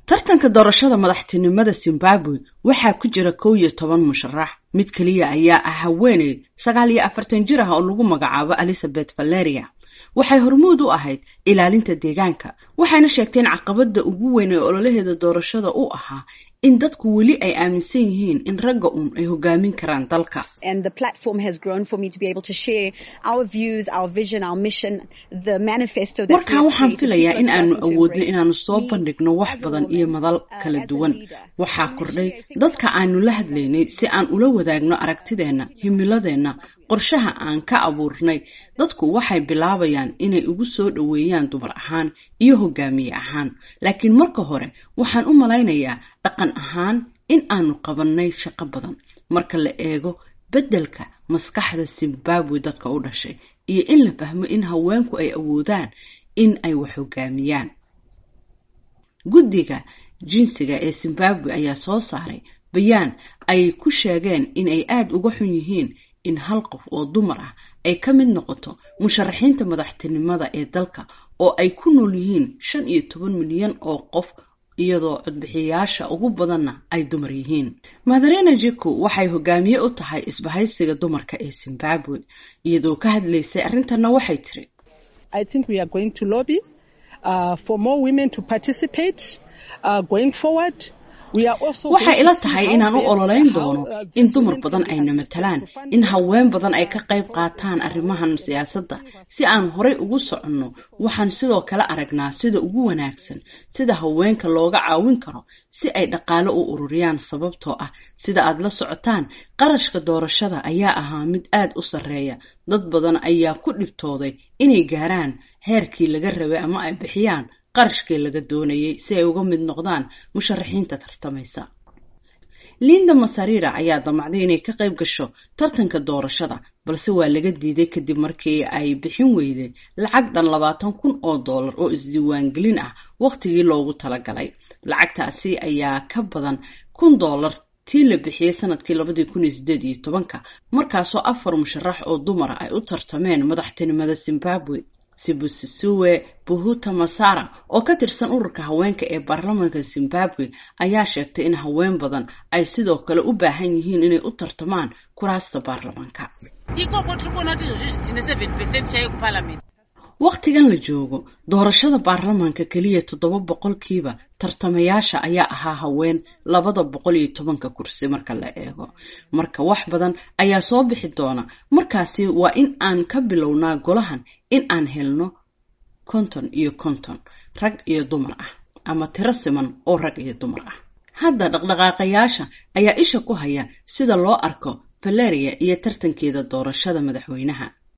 tartanka doorashada madaxtinimada Zimbabwe waxaa ku jira 11 musharax mid kaliya ayaa ah haweeney 49 jir ah oo lagu magacaabo Elizabeth Valeria waxay hormuud u ahayd ilaalinta deegaanka waxayna sheegteen caqabada ugu weyn ee ololaheeda doorashada u ahaa in dadku wali ay aaminsan yihiin in ragga ay hogaamin karaan dalka. And the platform has grown for me to be able to share our views, our vision, our mission, the manifesto that marka waxaan filayaa in aanu awoodno inaanu soo bandhigno wax badan iyo madal kala duwan. Waxaa kordhay dadka aanu la hadlaynay si aan ula wadaagno aragtideena, himiladeena, qorshaha aan ka abuurnay. Dadku waxay bilaabayaan inay ugu soo dhaweeyaan dumar ahaan iyo hogaamiye ahaan. Laakiin marka hore waxaan u malaynayaa dhaqan ahaan in aanu qabanay shaqo badan marka la eego beddelka maskaxda Zimbabwe dadka u dhashay iyo in la fahmo in haweenku ay awoodaan in ay wax hogaamiyaan. Guddiga jinsiga ee Zimbabwe ayaa soo saaray bayaan ay ku sheegeen in ay aad uga xun yihiin in hal qof oo dumar ah ay ka mid noqoto musharaxiinta madaxtinimada ee dalka oo ay ku nool yihiin 15 milyan oo qof iyadoo codbixiyaasha ugu badanna ay dumar yihiin. Madarena Jiku waxay hogaamiye u tahay isbahaysiga dumarka ee Zimbabwe iyadoo ka hadlaysay arintana waxay tiri I think we are going to lobby for more women to participate going forward. Waxay ila tahay inaan u ololeyn doono in dumar badan ay matalaan in haween badan ay ka qayb qaataan arrimahan siyaasadda si aan horey ugu soconno. Waxaan sidoo kale aragnaa sida ugu wanaagsan sida haweenka looga caawin karo si ay dhaqaale u ururiyaan sababtoo ah sida aad la socotaan qarashka doorashada ayaa ahaa mid aad u sareeya. Dad badan ayaa ku dhibtooday inay gaaraan heerkii laga rabay ama ay bixiyaan qarashkii laga doonayay si ay uga mid noqdaan musharaxiinta tartamaysa. Linda Masarira ayaa damacday inay ka qayb gasho tartanka doorashada balse waa laga diiday kadib markii ay bixin weyday lacag dhan $20,000 oo isdiiwaan gelin ah waqtigii loogu talagalay. Lacagtaasi ayaa ka badan $1,000 tii la bixiyay sanadkii 2018 markaasoo 4 musharax oo dumar ay u tartameen madaxtinimada Zimbabwe. Sibusisiwe Buhuta Masara oo ka tirsan ururka haweenka ee baarlamaanka Zimbabwe ayaa sheegtay in haween badan ay sidoo kale u baahan yihiin inay u tartamaan kuraasta baarlamaanka. Waqtigan la joogo doorashada baarlamaanka kaliya 7% tartamayaasha ayaa ahaa haween 210 kursi marka la eego. Marka wax badan ayaa soo bixi doona. Markaasi waa in aan ka bilownaa golahan in aan helno 50 rag iyo dumar ah ama tiro siman oo rag iyo dumar ah. Hadda dhaqdhaqaaqayaasha ayaa isha ku haya sida loo arko Valeria iyo tartankeeda doorashada madaxweynaha.